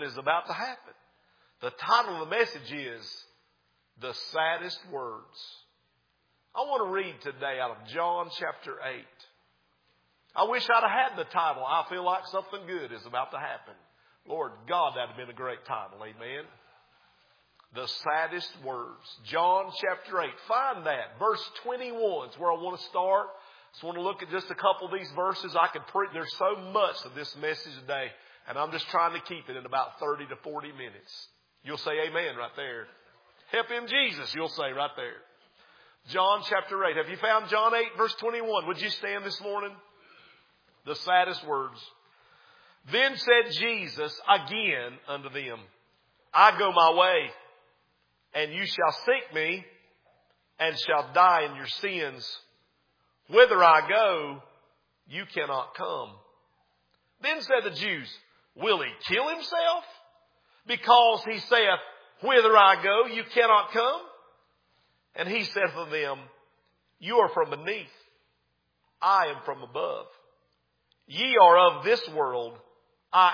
is about to happen. The title of the message is The Saddest Words. I want to read today out of John chapter 8. I wish I'd have had the title. I feel like something good is about to happen. Lord God, that would have been a great title. Amen. The Saddest Words. John chapter 8. Find that. Verse 21 is where I want to start. Just want to look at just a couple of these verses. There's so much of this message today. And I'm just trying to keep it in about 30 to 40 minutes. You'll say amen right there. Help him, Jesus, you'll say right there. John chapter 8. Have you found John 8 verse 21? Would you stand this morning? The saddest words. Then said Jesus again unto them, I go my way, and you shall seek me, and shall die in your sins. Whither I go, you cannot come. Then said the Jews, will he kill himself? Because he saith, whither I go, you cannot come. And he saith to them, you are from beneath, I am from above. Ye are of this world, I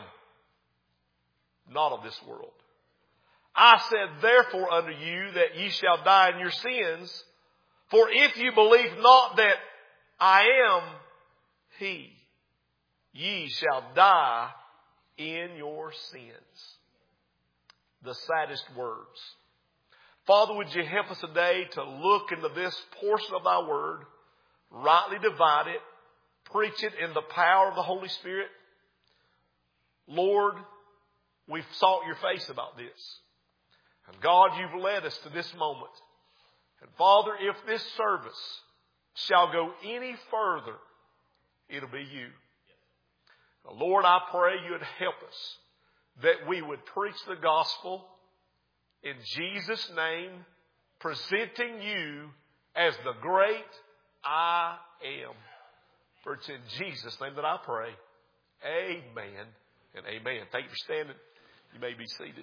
am not of this world. I said therefore unto you that ye shall die in your sins. For if you believe not that I am He, ye shall die in your sins. The saddest words. Father, would you help us today to look into this portion of thy word, rightly divide it, preach it in the power of the Holy Spirit. Lord, we've sought your face about this. And God, you've led us to this moment. And Father, if this service shall go any further, it'll be you. Now, Lord, I pray you would help us that we would preach the gospel in Jesus' name, presenting you as the great I am. For it's in Jesus' name that I pray. Amen and amen. Thank you for standing. You may be seated.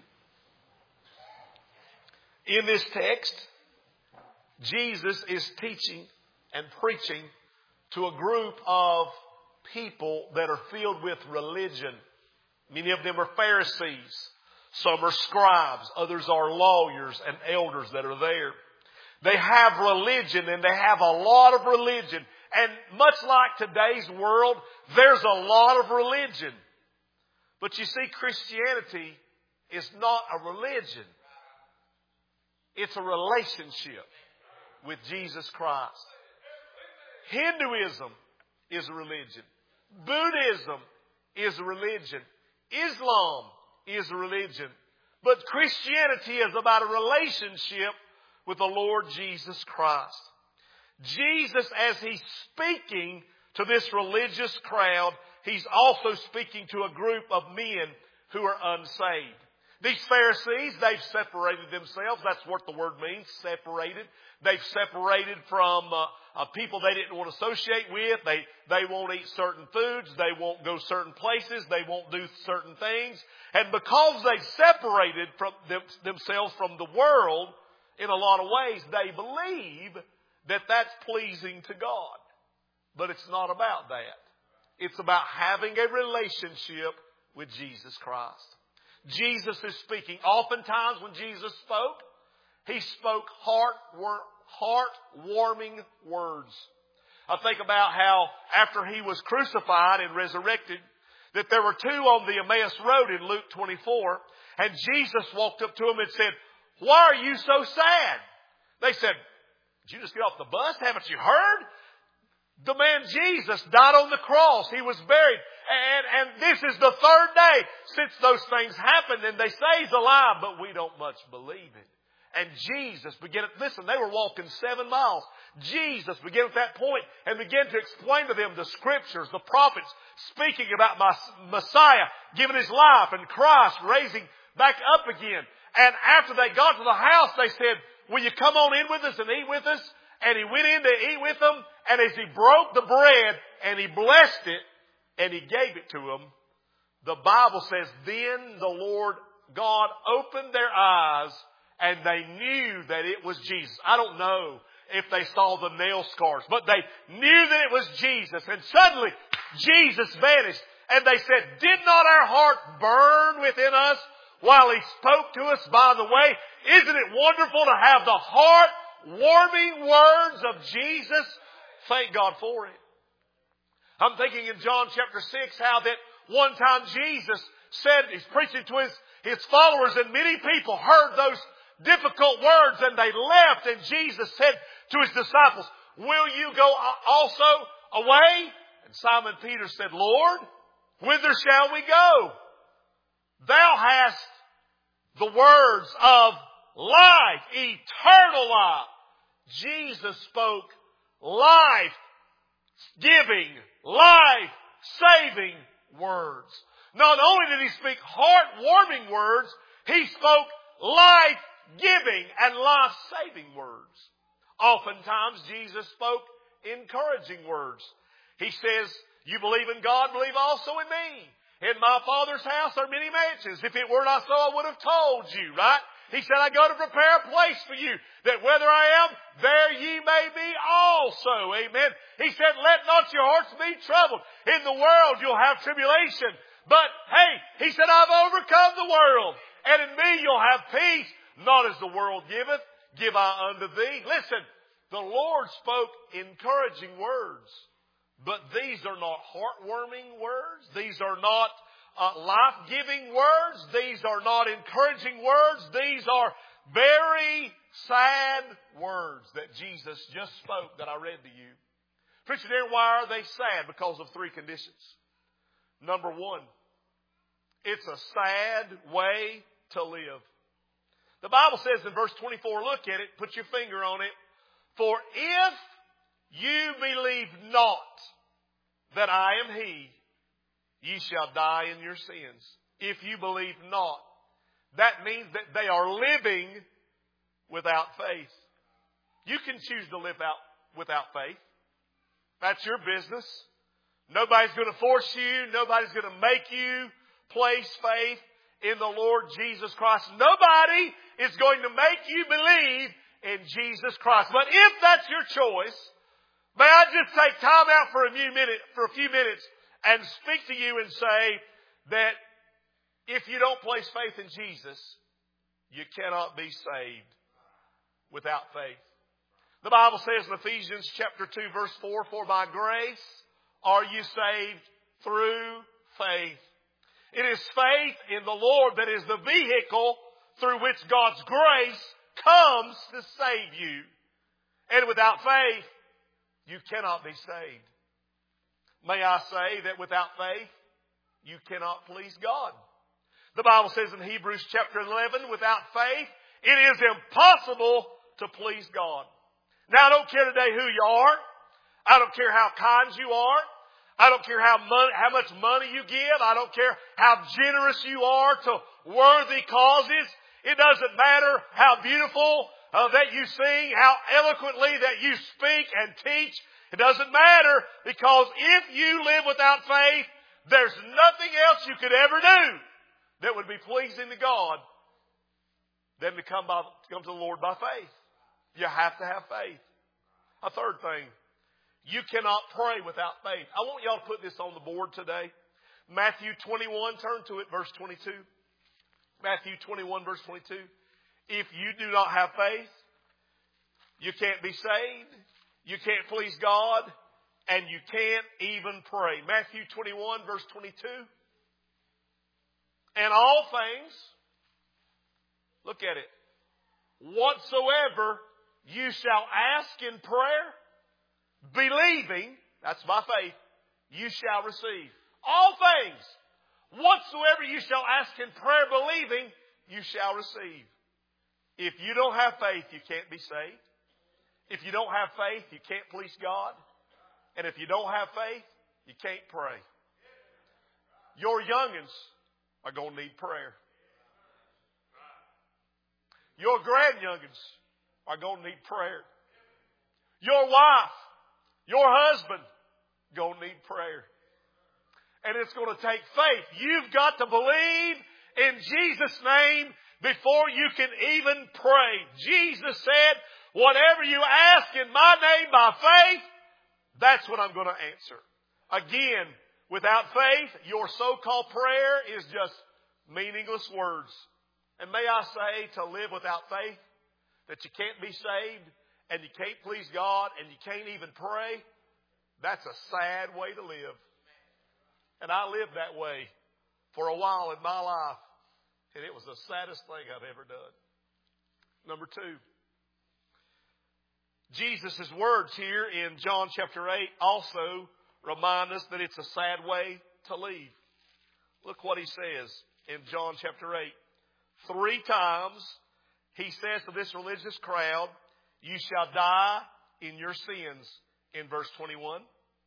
In this text, Jesus is teaching and preaching to a group of people that are filled with religion. Many of them are Pharisees. Some are scribes. Others are lawyers and elders that are there. They have religion, and they have a lot of religion. And much like today's world, there's a lot of religion. But you see, Christianity is not a religion. It's a relationship with Jesus Christ. Hinduism is a religion. Buddhism is a religion. Islam is a religion. But Christianity is about a relationship with the Lord Jesus Christ. Jesus, as he's speaking to this religious crowd, he's also speaking to a group of men who are unsaved. These Pharisees, they've separated themselves. That's what the word means, separated. They've separated from people they didn't want to associate with. They won't eat certain foods. They won't go certain places. They won't do certain things. And because they've separated from themselves from the world in a lot of ways, they believe that that's pleasing to God. But it's not about that. It's about having a relationship with Jesus Christ. Jesus is speaking. Oftentimes when Jesus spoke, he spoke heart-warming words. I think about how after he was crucified and resurrected, that there were two on the Emmaus Road in Luke 24, and Jesus walked up to them and said, why are you so sad? They said, did you just get off the bus? Haven't you heard? The man Jesus died on the cross. He was buried. And this is the third day since those things happened. And they say he's alive, but we don't much believe it. And Jesus began, listen, they were walking 7 miles. Jesus began at that point and began to explain to them the scriptures, the prophets, speaking about Messiah giving his life and Christ raising back up again. And after they got to the house, they said, will you come on in with us and eat with us? And he went in to eat with them. And as he broke the bread and he blessed it and he gave it to them, the Bible says, then the Lord God opened their eyes and they knew that it was Jesus. I don't know if they saw the nail scars, but they knew that it was Jesus. And suddenly Jesus vanished And they said, did not our heart burn within us while He spoke to us by the way? Isn't it wonderful to have the heart-warming words of Jesus? Thank God for it. I'm thinking in John chapter 6 how that one time Jesus said, He's preaching to His followers, and many people heard those difficult words and they left, and Jesus said to His disciples, will you go also away? And Simon Peter said, Lord, whither shall we go? Thou hast the words of life, eternal life. Jesus spoke life-giving, life-saving words. Not only did He speak heart-warming words, He spoke life-giving and life-saving words. Oftentimes, Jesus spoke encouraging words. He says, you believe in God, believe also in me. In my Father's house are many mansions. If it were not so, I would have told you, right? He said, I go to prepare a place for you, that whether I am, there ye may be also. Amen. He said, let not your hearts be troubled. In the world you'll have tribulation. But, hey, He said, I've overcome the world. And in me you'll have peace. Not as the world giveth, give I unto thee. Listen, the Lord spoke encouraging words. But these are not heartwarming words. These are not life-giving words. These are not encouraging words. These are very sad words that Jesus just spoke that I read to you. Preacher Darren, why are they sad? Because of three conditions. Number one, it's a sad way to live. The Bible says in verse 24, look at it, put your finger on it. For if you believe not that I am He, ye shall die in your sins. If you believe not. That means that they are living without faith. You can choose to live out without faith. That's your business. Nobody's going to force you. Nobody's going to make you place faith in the Lord Jesus Christ. Nobody is going to make you believe in Jesus Christ. But if that's your choice, may I just take time out for a few minutes and speak to you and say that if you don't place faith in Jesus, you cannot be saved without faith. The Bible says in Ephesians chapter 2 verse 4, for by grace are you saved through faith. It is faith in the Lord that is the vehicle through which God's grace comes to save you. And without faith, you cannot be saved. May I say that without faith, you cannot please God. The Bible says in Hebrews chapter 11, without faith, it is impossible to please God. Now, I don't care today who you are. I don't care how kind you are. I don't care how much money you give. I don't care how generous you are to worthy causes. It doesn't matter how beautiful that you sing, how eloquently that you speak and teach. It doesn't matter, because if you live without faith, there's nothing else you could ever do that would be pleasing to God than to come to the Lord by faith. You have to have faith. A third thing, you cannot pray without faith. I want y'all to put this on the board today. Matthew 21, turn to it, verse 22. Matthew 21, verse 22. If you do not have faith, you can't be saved, you can't please God, and you can't even pray. Matthew 21, verse 22. And all things, look at it, whatsoever you shall ask in prayer, believing, that's by faith, you shall receive. All things, whatsoever you shall ask in prayer, believing, you shall receive. If you don't have faith, you can't be saved. If you don't have faith, you can't please God. And if you don't have faith, you can't pray. Your youngins are going to need prayer. Your grandyoungins are going to need prayer. Your wife, your husband, going to need prayer. And it's going to take faith. You've got to believe in Jesus' name before you can even pray. Jesus said, whatever you ask in my name by faith, that's what I'm going to answer. Again, Without faith, your so-called prayer is just meaningless words. And may I say, to live without faith, that you can't be saved, and you can't please God, and you can't even pray, that's a sad way to live. And I lived that way for a while in my life, and it was the saddest thing I've ever done. Number 2. Jesus' words here in John chapter 8 also remind us that it's a sad way to leave. Look what he says in John chapter 8. 3 times he says to this religious crowd, you shall die in your sins, in verse 21.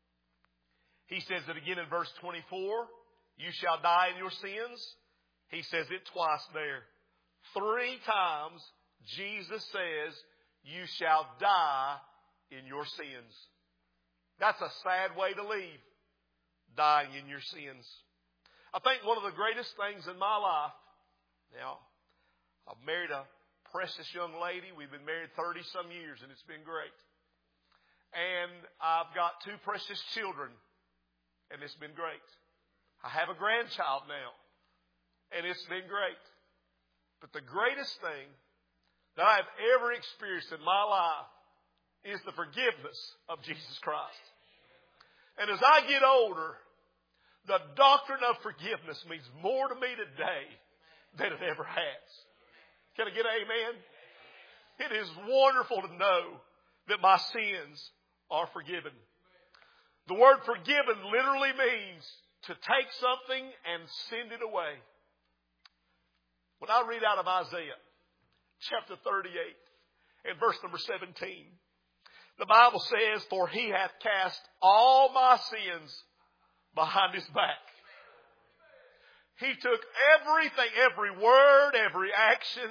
He says it again in verse 24. You shall die in your sins. He says it twice there. 3 times Jesus says, you shall die in your sins. That's a sad way to leave, dying in your sins. I think one of the greatest things in my life, now, I've married a precious young lady. We've been married 30-some years, and it's been great. And I've got 2 precious children, and it's been great. I have a grandchild now, and it's been great. But the greatest thing that I've ever experienced in my life is the forgiveness of Jesus Christ. And as I get older, the doctrine of forgiveness means more to me today than it ever has. Can I get an amen? It is wonderful to know that my sins are forgiven. The word forgiven literally means to take something and send it away. When I read out of Isaiah chapter 38 and verse number 17, the Bible says, for he hath cast all my sins behind his back. He took everything, every word, every action.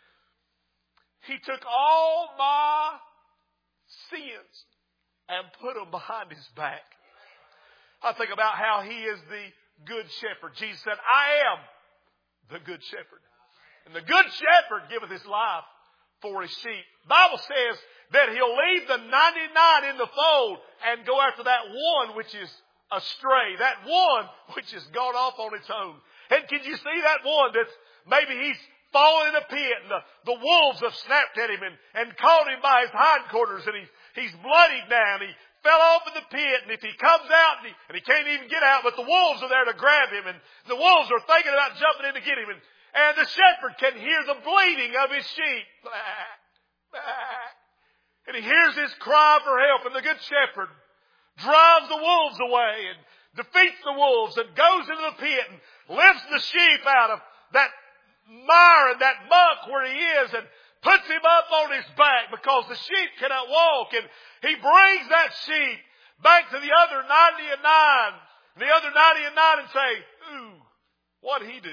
He took all my sins and put them behind his back. I think about how he is the good shepherd. Jesus said, I am the good shepherd. And the good shepherd giveth his life for his sheep. The Bible says that he'll leave the 99 in the fold and go after that one which is astray. That one which has gone off on its own. And can you see that one that's maybe he's fallen in a pit and the wolves have snapped at him and caught him by his hindquarters and he's bloodied now and he fell off in the pit, and if he comes out and he can't even get out, but the wolves are there to grab him, and the wolves are thinking about jumping in to get him, and the shepherd can hear the bleating of his sheep. And he hears his cry for help, and the good shepherd drives the wolves away and defeats the wolves and goes into the pit and lifts the sheep out of that mire and that muck where he is and puts him up on his back because the sheep cannot walk. And he brings that sheep back to the other 99. The other 99 and say, ooh, what'd he do?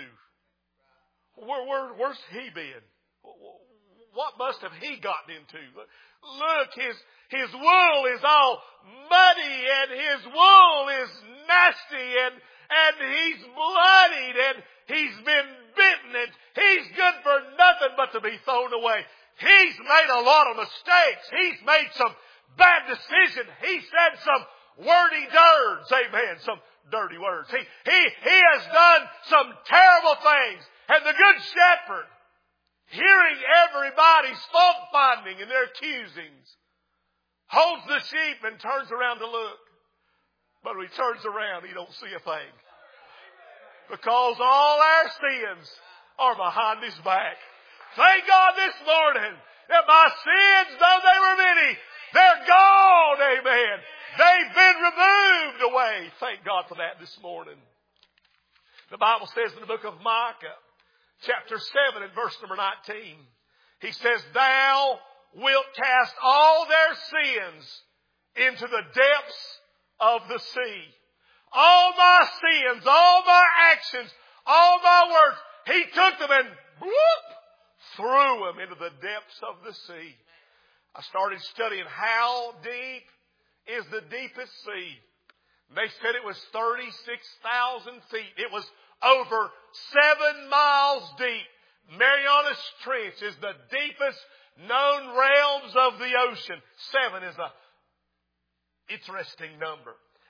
Where's he been? What must have he gotten into? Look, his wool is all muddy and his wool is nasty and he's bloodied and he's been bitten and he's good for nothing but to be thrown away. He's made a lot of mistakes. He's made some bad decisions. He said some wordy words. Amen. Some dirty words. He has done some terrible things. And the good shepherd, hearing everybody's fault finding and their accusings, holds the sheep and turns around to look. But when he turns around, he don't see a thing. Because all our sins are behind his back. Thank God this morning that my sins, though they were many, they're gone. Amen. They've been removed away. Thank God for that this morning. The Bible says in the book of Micah, chapter 7 and verse number 19, he says, thou wilt cast all their sins into the depths of the sea. All my sins, all my actions, all my words, he took them and whoop, threw them into the depths of the sea. I started studying how deep is the deepest sea. They said it was 36,000 feet. It was over 7 miles deep. Marianas Trench is the deepest known realms of the ocean. 7 is an interesting number.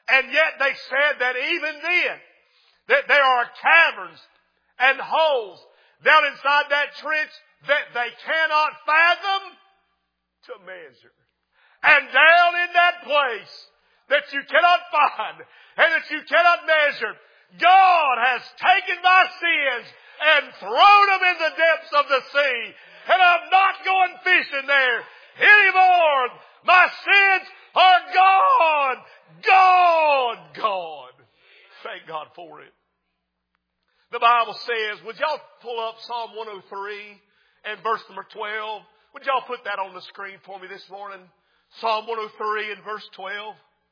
And yet they said that even then, that there are caverns and holes down inside that trench that they cannot fathom to measure. And down in that place that you cannot find and that you cannot measure, God has taken my sins and thrown them in the depths of the sea. And I'm not going fishing there anymore. My sins are gone. Gone. Gone. Thank God for it. The Bible says, would y'all pull up Psalm 103 and verse number 12? Would y'all put that on the screen for me this morning? Psalm 103 and verse 12.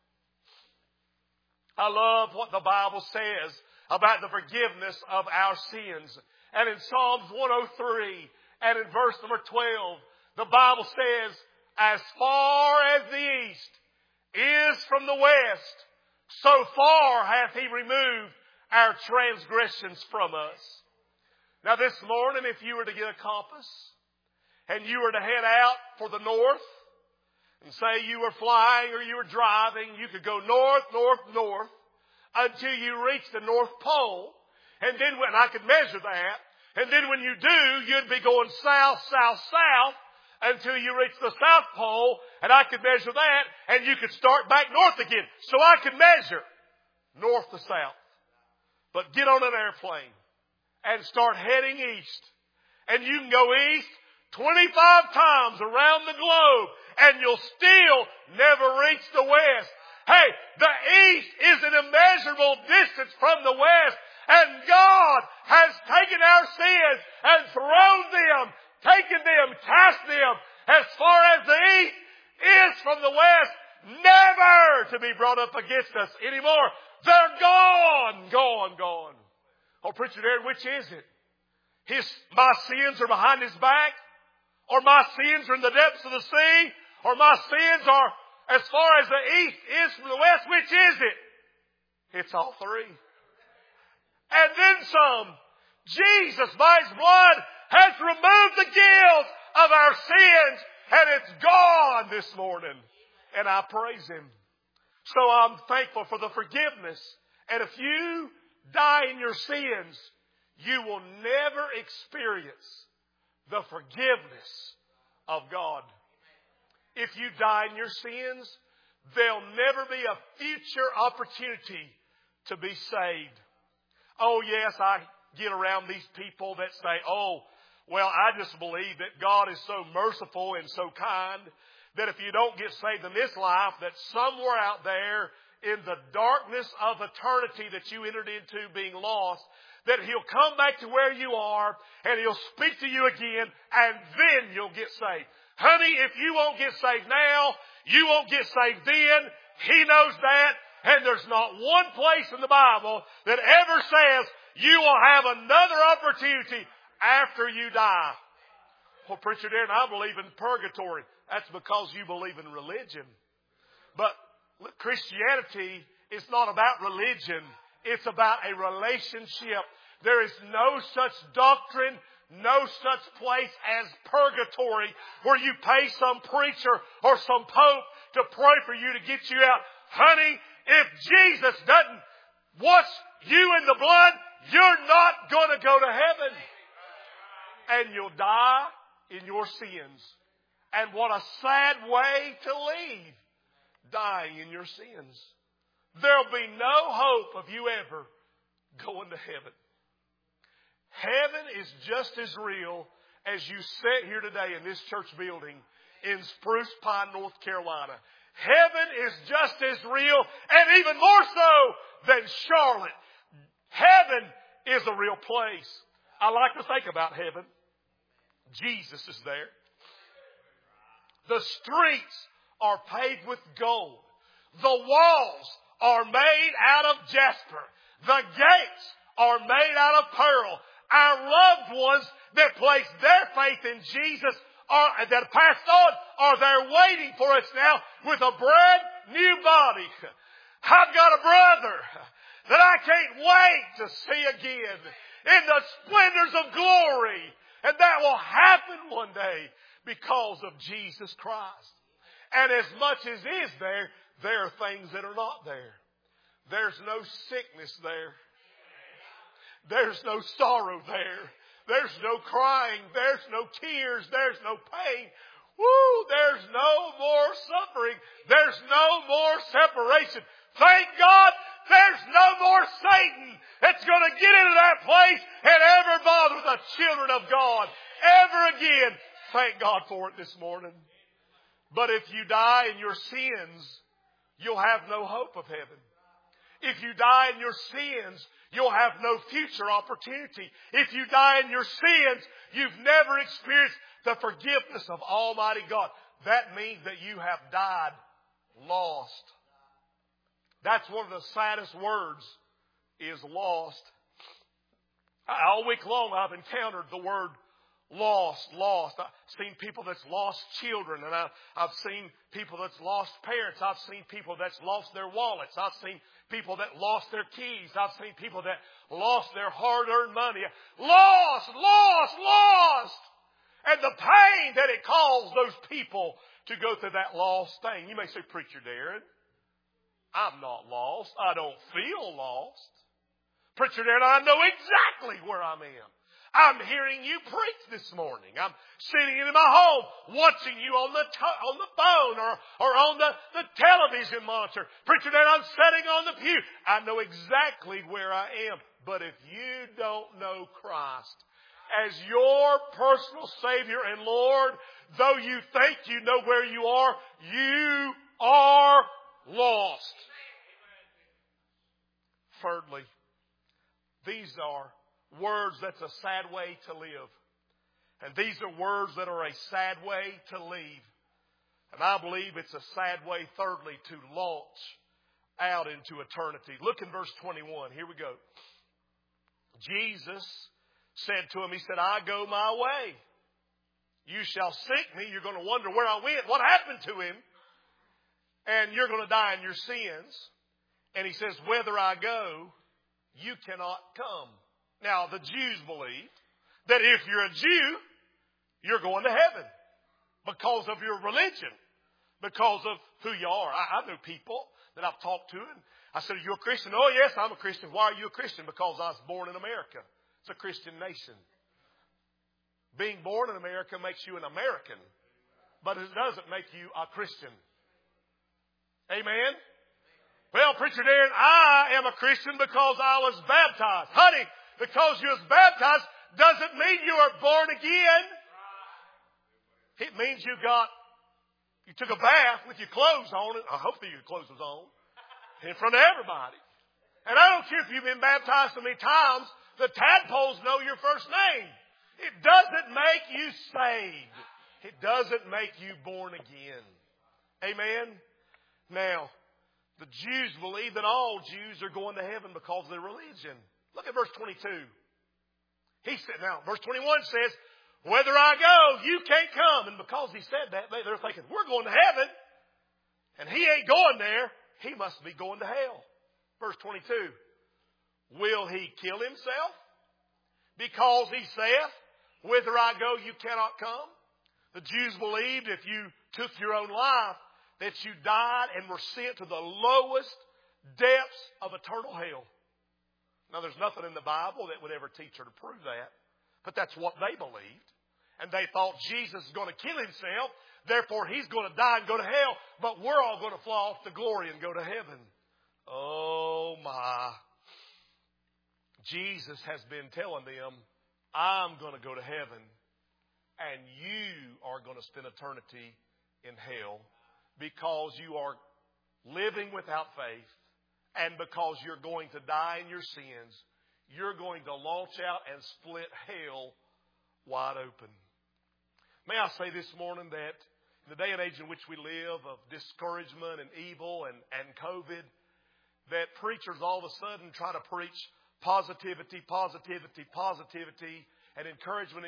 I love what the Bible says about the forgiveness of our sins. And in Psalms 103 and in verse number 12, the Bible says, as far as the east is from the west, so far hath He removed our transgressions from us. Now this morning, if you were to get a compass and you were to head out for the north, and say you were flying or you were driving, you could go north, north, north until you reach the North Pole. And then when I could measure that, and then when you do, you'd be going south, south, south until you reach the South Pole, and I could measure that, and you could start back north again. So I could measure north to south. But get on an airplane and start heading east. And you can go east 25 times around the globe, and you'll still never reach the west. Hey, the east is an immeasurable distance from the west, and God has taken our sins and thrown them, taken them, cast them as far as the east is from the west, never to be brought up against us anymore. They're gone, gone, gone. Oh, preacher Darren, which is it? My sins are behind His back? Or my sins are in the depths of the sea? Or my sins are as far as the east is from the west? Which is it? It's all three. And then some. Jesus, by His blood, has removed the guilt of our sins, and it's gone this morning. And I praise Him. So I'm thankful for the forgiveness. And if you die in your sins, you will never experience the forgiveness of God. If you die in your sins, there'll never be a future opportunity to be saved. Oh yes, I get around these people that say, oh, well, I just believe that God is so merciful and so kind that if you don't get saved in this life, that somewhere out there in the darkness of eternity that you entered into being lost, that He'll come back to where you are and He'll speak to you again, and then you'll get saved. Honey, if you won't get saved now, you won't get saved then. He knows that. And there's not one place in the Bible that ever says you will have another opportunity after you die. Well, preacher Darren, I believe in purgatory. That's because you believe in religion. But Christianity is not about religion. It's about a relationship. There is no such doctrine, no such place as purgatory where you pay some preacher or some pope to pray for you to get you out. Honey, if Jesus doesn't wash you in the blood, you're not going to go to heaven. And you'll die in your sins. And what a sad way to leave, dying in your sins. There'll be no hope of you ever going to heaven. Heaven is just as real as you sit here today in this church building in Spruce Pine, North Carolina. Heaven is just as real and even more so than Charlotte. Heaven is a real place. I like to think about heaven. Jesus is there. The streets are paved with gold. The walls are made out of jasper. The gates are made out of pearl. Our loved ones that place their faith in Jesus that passed on are there waiting for us now with a brand new body. I've got a brother that I can't wait to see again in the splendors of glory. And that will happen one day because of Jesus Christ. And as much as is there, there are things that are not there. There's no sickness there. There's no sorrow there. There's no crying. There's no tears. There's no pain. Woo! There's no more suffering. There's no more separation. Thank God there's no more Satan that's going to get into that place and ever bother the children of God ever again. Thank God for it this morning. But if you die in your sins, you'll have no hope of heaven. If you die in your sins, you'll have no future opportunity. If you die in your sins, you've never experienced the forgiveness of Almighty God. That means that you have died lost. That's one of the saddest words, is lost. All week long I've encountered the word lost. I've seen people that's lost children, and I've seen people that's lost parents. I've seen people that's lost their wallets. I've seen people that lost their keys. I've seen people that lost their hard-earned money. Lost! And the pain that it caused those people to go through that lost thing. You may say, Preacher Darren, I'm not lost. I don't feel lost. Preacher Darren, I know exactly where I am. I'm hearing you preach this morning. I'm sitting in my home watching you on the phone or on the television monitor. Preacher Darren, I'm sitting on the pew. I know exactly where I am. But if you don't know Christ as your personal Savior and Lord, though you think you know where you are lost. Thirdly, these are words that's a sad way to live. And these are words that are a sad way to leave. And I believe it's a sad way, thirdly, to launch out into eternity. Look in verse 21. Here we go. Jesus said to him, he said, I go my way. You shall seek me. You're going to wonder where I went. What happened to him? And you're going to die in your sins. And he says, whether I go, you cannot come. Now, the Jews believed that if you're a Jew, you're going to heaven because of your religion, because of who you are. I know people that I've talked to, and I said, are you a Christian? Oh, yes, I'm a Christian. Why are you a Christian? Because I was born in America. It's a Christian nation. Being born in America makes you an American, but it doesn't make you a Christian. Amen? Well, Preacher Darren, I am a Christian because I was baptized. Honey, because you was baptized doesn't mean you are born again. It means you took a bath with your clothes on. I hope that your clothes was on in front of everybody. And I don't care if you've been baptized so many times, the tadpoles know your first name. It doesn't make you saved. It doesn't make you born again. Amen? Now, the Jews believe that all Jews are going to heaven because of their religion. Look at verse 22. He said, now, verse 21 says, whether I go, you can't come. And because he said that, they're thinking, we're going to heaven. And he ain't going there. He must be going to hell. Verse 22. Will he kill himself? Because he saith, whither I go, you cannot come. The Jews believed if you took your own life, that you died and were sent to the lowest depths of eternal hell. Now, there's nothing in the Bible that would ever teach her to prove that. But that's what they believed. And they thought Jesus is going to kill himself. Therefore, he's going to die and go to hell. But we're all going to fly off to glory and go to heaven. Oh, my. Jesus has been telling them, I'm going to go to heaven. And you are going to spend eternity in hell. Because you are living without faith. And because you're going to die in your sins, you're going to launch out and split hell wide open. May I say this morning that in the day and age in which we live of discouragement and evil and COVID, that preachers all of a sudden try to preach positivity, and encouragement,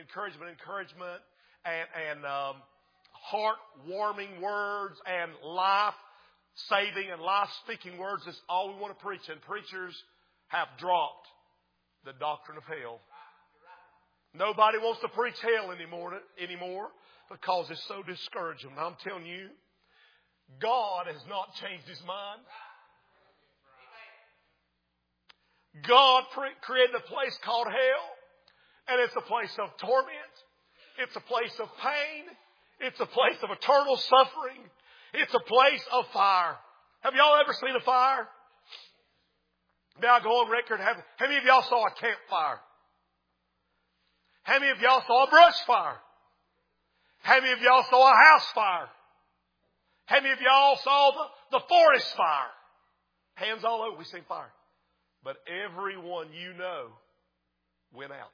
and heart-warming words and life-saving and life-speaking words. That's all we want to preach. And preachers have dropped the doctrine of hell. Nobody wants to preach hell anymore because it's so discouraging. I'm telling you, God has not changed His mind. God created a place called hell. And it's a place of torment. It's a place of pain. It's a place of eternal suffering. It's a place of fire. Have y'all ever seen a fire? May I go on record? How many of y'all saw a campfire? How many of y'all saw a brush fire? How many of y'all saw a house fire? How many of y'all saw the forest fire? Hands all over, we seen fire. But everyone you know went out.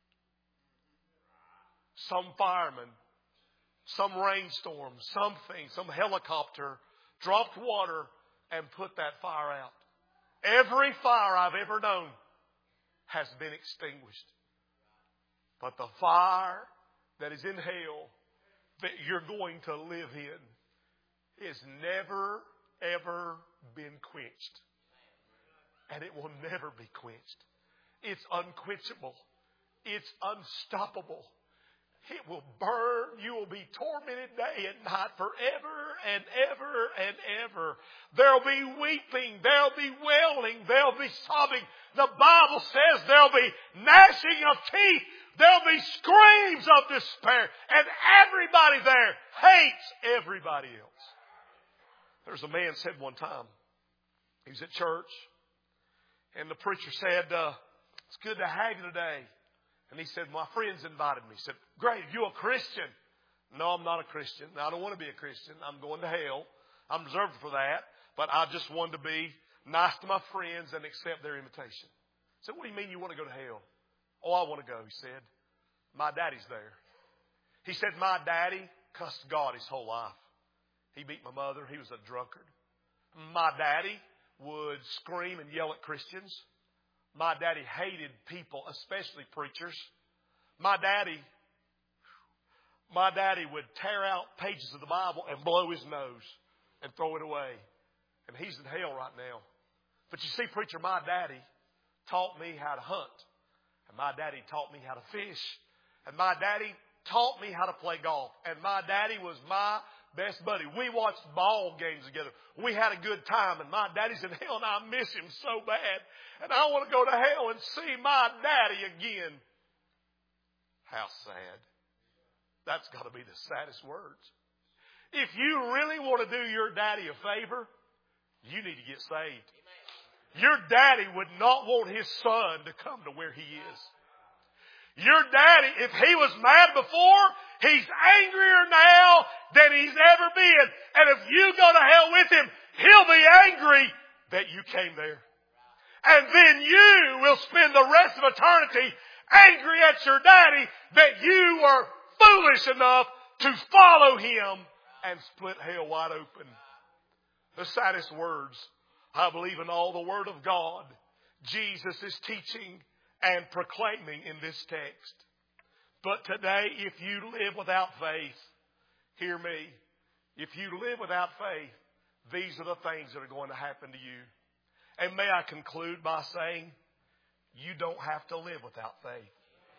Some fireman, some rainstorm, something, some helicopter dropped water and put that fire out. Every fire I've ever known has been extinguished. But the fire that is in hell that you're going to live in is never, ever been quenched. And it will never be quenched. It's unquenchable. It's unstoppable. It will burn. You will be tormented day and night forever and ever and ever. There'll be weeping. There'll be wailing. There'll be sobbing. The Bible says there'll be gnashing of teeth. There'll be screams of despair. And everybody there hates everybody else. There's a man said one time, he was at church, and the preacher said, it's good to have you today. And he said, my friends invited me. He said, great, you a Christian? No, I'm not a Christian. I don't want to be a Christian. I'm going to hell. I'm reserved for that. But I just wanted to be nice to my friends and accept their invitation. I said, what do you mean you want to go to hell? Oh, I want to go, he said. My daddy's there. He said, my daddy cussed God his whole life. He beat my mother. He was a drunkard. My daddy would scream and yell at Christians. My daddy hated people, especially preachers. My daddy would tear out pages of the Bible and blow his nose and throw it away. And he's in hell right now. But you see, preacher, my daddy taught me how to hunt. And my daddy taught me how to fish. And my daddy taught me how to play golf. And my daddy was my best buddy. We watched ball games together. We had a good time. And my daddy's in hell and I miss him so bad. And I want to go to hell and see my daddy again. How sad. That's got to be the saddest words. If you really want to do your daddy a favor, you need to get saved. Your daddy would not want his son to come to where he is. Your daddy, if he was mad before, he's angrier now than he's ever been. And if you go to hell with him, he'll be angry that you came there. And then you will spend the rest of eternity angry at your daddy that you were foolish enough to follow him and split hell wide open. The saddest words, I believe in all the Word of God, Jesus is teaching and proclaiming in this text. But today, if you live without faith, hear me, if you live without faith, these are the things that are going to happen to you. And may I conclude by saying, you don't have to live without faith.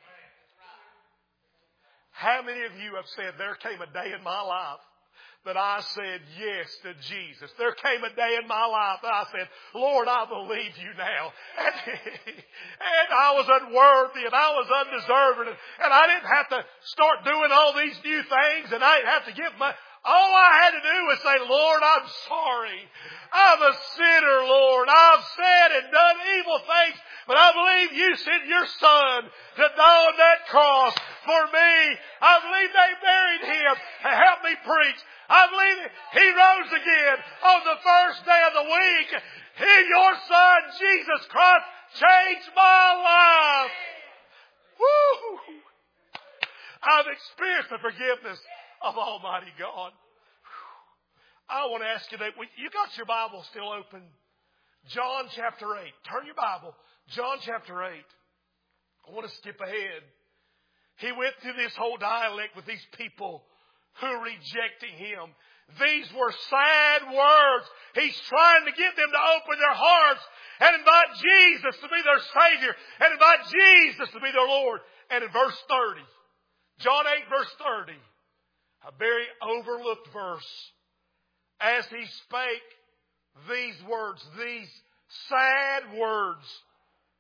How many of you have said, there came a day in my life that I said yes to Jesus. There came a day in my life that I said, Lord, I believe you now. And I was unworthy and I was undeserving. And I didn't have to start doing all these new things. And I didn't have to give my... All I had to do was say, Lord, I'm sorry. I'm a sinner, Lord. I've said and done evil things. But I believe you sent your Son to die on that cross for me. I believe they buried him and helped me preach. I believe he rose again on the first day of the week. Your Son, Jesus Christ, changed my life. Woo! I've experienced the forgiveness of Almighty God. I want to ask you that. You got your Bible still open? John chapter 8. Turn your Bible. John chapter 8. I want to skip ahead. He went through this whole dialect with these people who are rejecting him. These were sad words. He's trying to get them to open their hearts and invite Jesus to be their Savior and invite Jesus to be their Lord. And in verse 30, John 8 verse 30, a very overlooked verse, as he spake these words, these sad words,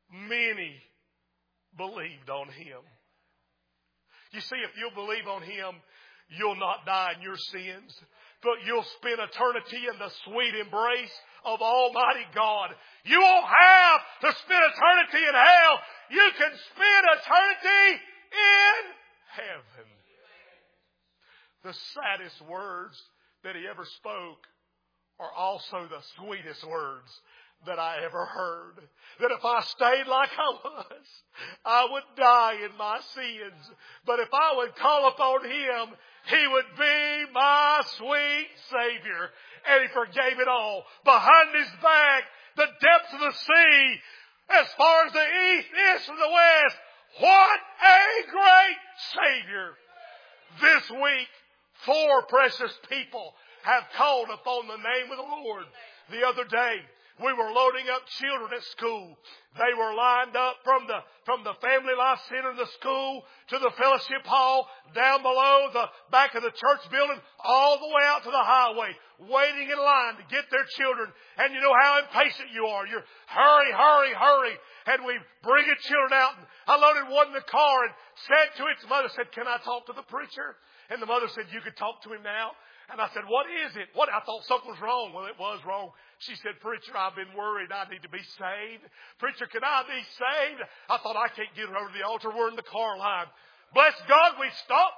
many believed on Him. You see, if you'll believe on Him, you'll not die in your sins, but you'll spend eternity in the sweet embrace of Almighty God. You won't have to spend eternity in hell. You can spend eternity in heaven. The saddest words that He ever spoke are also the sweetest words that I ever heard. That if I stayed like I was, I would die in my sins. But if I would call upon Him, He would be my sweet Savior. And He forgave it all. Behind His back, the depths of the sea, as far as the east is from the west. What a great Savior. This week, 4 precious people have called upon the name of the Lord. The other day, we were loading up children at school. They were lined up from the Family Life Center in the school to the fellowship hall, down below the back of the church building, all the way out to the highway, waiting in line to get their children. And you know how impatient you are. You're hurry, hurry, hurry. And we bring the children out. And I loaded one in the car and said to its mother, said, "Can I talk to the preacher?" And the mother said, "You could talk to him now." And I said, "What is it?" I thought something was wrong. Well, it was wrong. She said, "Preacher, I've been worried. I need to be saved. Preacher, can I be saved?" I thought, I can't get her over to the altar. We're in the car line. Bless God, we stopped.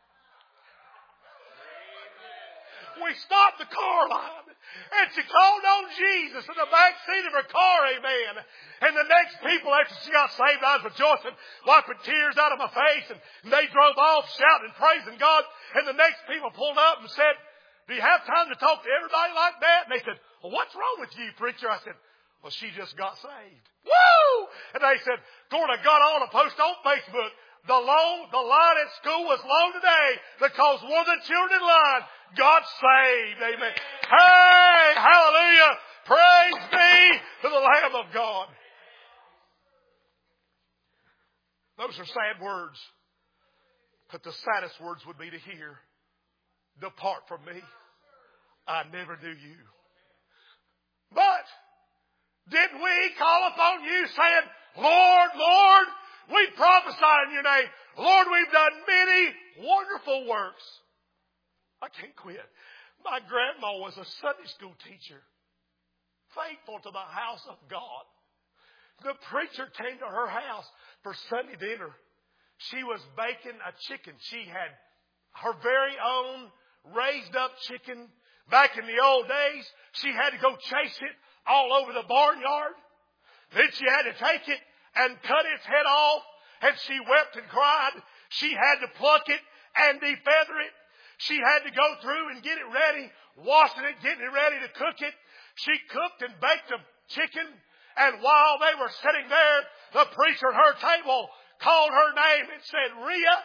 We stopped the car line. And she called on Jesus in the back seat of her car, amen. And the next people, after she got saved, I was rejoicing, wiping tears out of my face. And they drove off shouting and praising God. And the next people pulled up and said, "Do you have time to talk to everybody like that?" And they said, "Well, what's wrong with you, preacher?" I said, "Well, she just got saved." Woo! And they said, "Gord, I got on a post on Facebook. The line at school was long today because one of the children in line got saved." Amen. Hey, hallelujah. Praise be to the Lamb of God. Those are sad words. But the saddest words would be to hear, "Depart from me. I never knew you." But didn't we call upon you saying, "Lord, Lord, we prophesy in your name. Lord, we've done many wonderful works." I can't quit. My grandma was a Sunday school teacher, faithful to the house of God. The preacher came to her house for Sunday dinner. She was baking a chicken. She had her very own raised up chicken. Back in the old days, she had to go chase it all over the barnyard. Then she had to take it and cut its head off. And she wept and cried. She had to pluck it and defeather it. She had to go through and get it ready, washing it, getting it ready to cook it. She cooked and baked the chicken. And while they were sitting there, the preacher at her table called her name and said, "Rhea,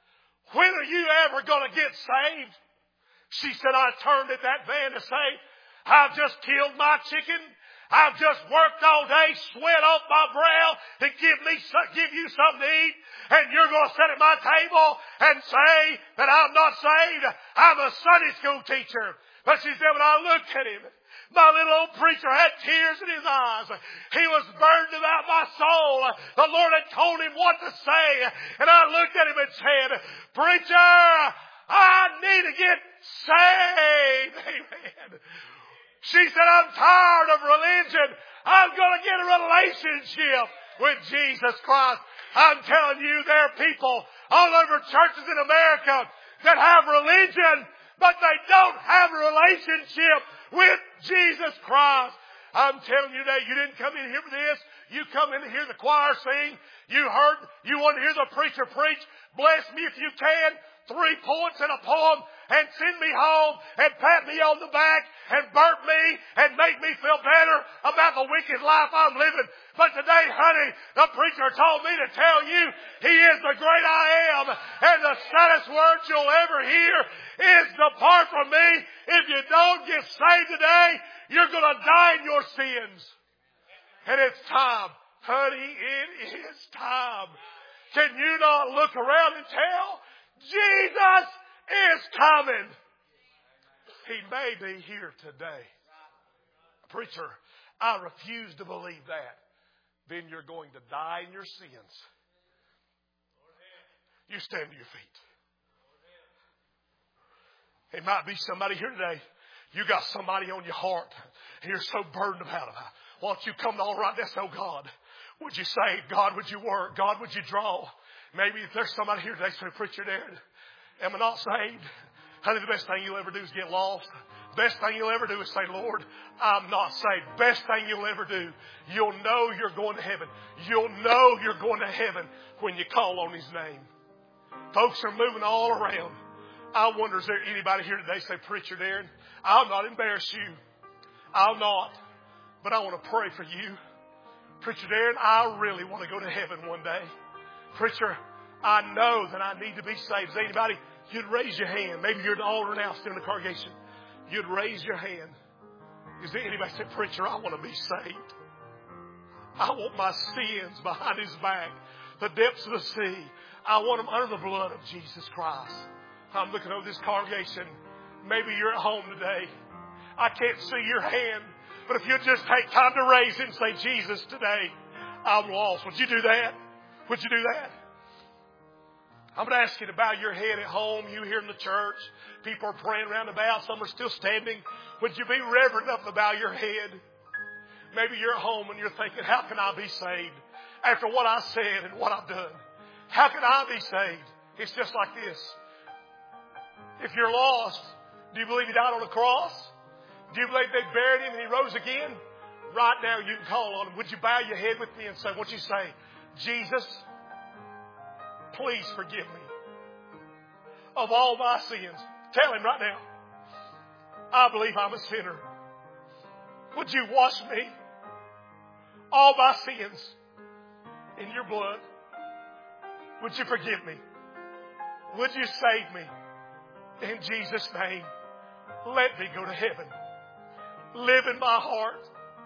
when are you ever going to get saved?" She said, I turned at that van to say, "I've just killed my chicken. I've just worked all day, sweat off my brow to give you something to eat. And you're going to sit at my table and say that I'm not saved? I'm a Sunday school teacher." But she said, when I looked at him, my little old preacher had tears in his eyes. He was burdened about my soul. The Lord had told him what to say. And I looked at him and said, "Preacher, I need to get saved." Amen. She said, "I'm tired of religion. I'm going to get a relationship with Jesus Christ." I'm telling you, there are people all over churches in America that have religion, but they don't have a relationship with Jesus Christ. I'm telling you today, you didn't come in here for this. You come in to hear the choir sing. You want to hear the preacher preach. Bless me if you can. 3 points in a poem, and send me home and pat me on the back and burp me and make me feel better about the wicked life I'm living. But today, honey, the preacher told me to tell you He is the great I am. And the saddest words you'll ever hear is, "Depart from me." If you don't get saved today, you're going to die in your sins. And it's time. Honey, it is time. Can you not look around and tell? Jesus is coming. He may be here today. Preacher, I refuse to believe that. then you're going to die in your sins. You stand to your feet. It might be somebody here today. You got somebody on your heart and you're so burdened about it. Why don't you come to all right this? Oh God, would you save? God, would you work? God, would you draw? Maybe if there's somebody here today, say, Preacher Darren, am I not saved? Honey, the best thing you'll ever do is get lost. Best thing you'll ever do is say, Lord, I'm not saved. Best thing you'll ever do, you'll know you're going to heaven. You'll know you're going to heaven when you call on His name. Folks are moving all around. I wonder, is there anybody here today say, Preacher Darren, I'll not embarrass you. I'll not. But I want to pray for you. Preacher Darren, I really want to go to heaven one day. Preacher, I know that I need to be saved. Is there anybody? You'd raise your hand. Maybe you're at the altar now still in the congregation. You'd raise your hand. Is there anybody say, Preacher, I want to be saved. I want my sins behind His back. The depths of the sea. I want them under the blood of Jesus Christ. I'm looking over this congregation. Maybe you're at home today. I can't see your hand. But if you just take time to raise it and say, Jesus, today I'm lost. Would you do that? Would you do that? I'm going to ask you to bow your head at home. You here in the church. People are praying around about. Some are still standing. Would you be reverent enough to bow your head? Maybe you're at home and you're thinking, how can I be saved? After what I said and what I've done. How can I be saved? It's just like this. If you're lost, do you believe He died on the cross? Do you believe they buried Him and He rose again? Right now you can call on Him. Would you bow your head with me and say, what you say? Jesus, please forgive me of all my sins. Tell Him right now. I believe I'm a sinner. Would you wash me? All my sins in your blood. Would you forgive me? Would you save me? In Jesus' name, let me go to heaven. Live in my heart.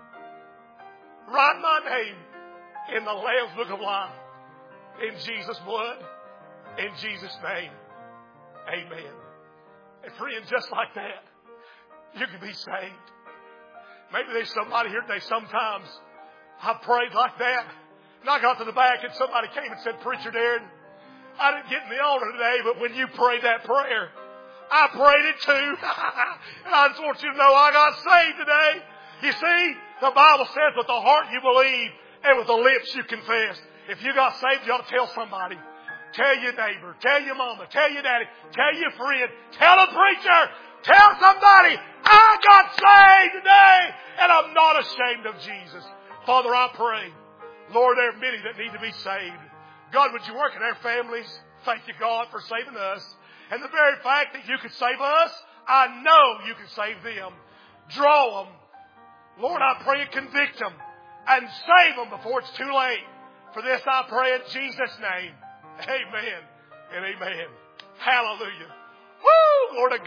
Write my name in the Lamb's Book of Life. In Jesus' blood. In Jesus' name. Amen. And friends, just like that, you can be saved. Maybe there's somebody here today. Sometimes I prayed like that. And I got to the back and somebody came and said, Preacher Darren, I didn't get in the altar today, but when you prayed that prayer, I prayed it too. And I just want you to know I got saved today. You see, the Bible says with the heart you believe and with the lips you confess. If you got saved, you ought to tell somebody. Tell your neighbor. Tell your mama. Tell your daddy. Tell your friend. Tell a preacher. Tell somebody, I got saved today and I'm not ashamed of Jesus. Father, I pray, Lord, there are many that need to be saved. God, would you work in our families? Thank you, God, for saving us. And the very fact that you could save us, I know you can save them. Draw them. Lord, I pray and convict them and save them before it's too late. For this I pray in Jesus' name. Amen and amen. Hallelujah. Woo! Lord,